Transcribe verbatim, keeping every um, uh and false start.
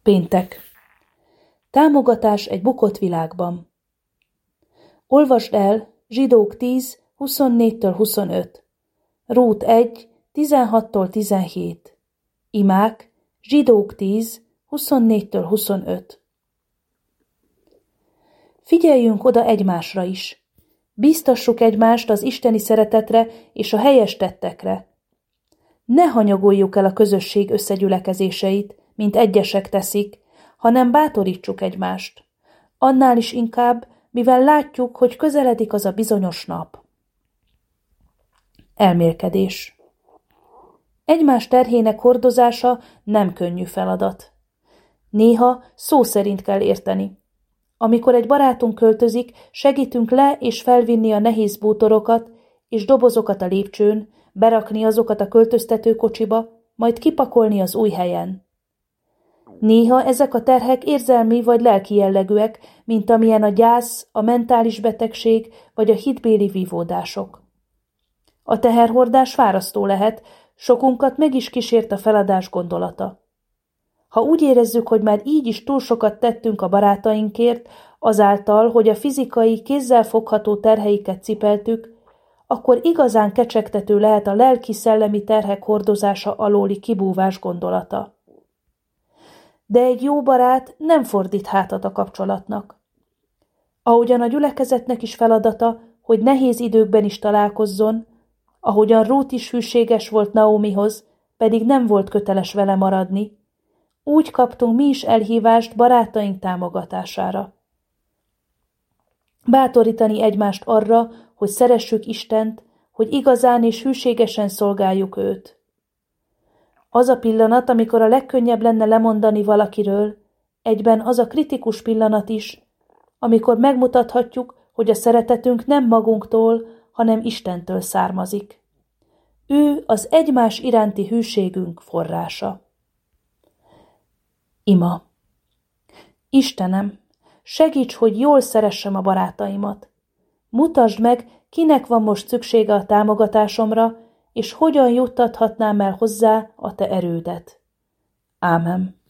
Péntek. Támogatás egy bukott világban. Olvasd el Zsidók tíz, huszonnégytől huszonöt, Rút egy, tizenhattól tizenhét. Imák Zsidók tíz, huszonnégytől huszonöt. Figyeljünk oda egymásra is. Bíztassuk egymást az isteni szeretetre és a helyes tettekre. Ne hanyagoljuk el a közösség összegyülekezéseit, mint egyesek teszik, hanem bátorítsuk egymást. Annál is inkább, mivel látjuk, hogy közeledik az a bizonyos nap. Elmélkedés. Egymás terhének hordozása nem könnyű feladat. Néha szó szerint kell érteni. Amikor egy barátunk költözik, segítünk le és felvinni a nehéz bútorokat és dobozokat a lépcsőn, berakni azokat a költöztetőkocsiba, majd kipakolni az új helyen. Néha ezek a terhek érzelmi vagy lelki jellegűek, mint amilyen a gyász, a mentális betegség vagy a hitbéli vívódások. A teherhordás fárasztó lehet, sokunkat meg is kísért a feladás gondolata. Ha úgy érezzük, hogy már így is túl sokat tettünk a barátainkért, azáltal, hogy a fizikai, kézzelfogható terheiket cipeltük, akkor igazán kecsegtető lehet a lelki-szellemi terhek hordozása alóli kibúvás gondolata. De egy jó barát nem fordít hátat a kapcsolatnak. Ahogyan a gyülekezetnek is feladata, hogy nehéz időkben is találkozzon, ahogyan Rút is hűséges volt Naomihoz, pedig nem volt köteles vele maradni, úgy kaptunk mi is elhívást barátaink támogatására. Bátorítani egymást arra, hogy szeressük Istent, hogy igazán és hűségesen szolgáljuk őt. Az a pillanat, amikor a legkönnyebb lenne lemondani valakiről, egyben az a kritikus pillanat is, amikor megmutathatjuk, hogy a szeretetünk nem magunktól, hanem Istentől származik. Ő az egymás iránti hűségünk forrása. Ima. Istenem, segíts, hogy jól szeressem a barátaimat. Mutasd meg, kinek van most szüksége a támogatásomra, és hogyan juttathatnám el hozzá a te erődet. Ámen.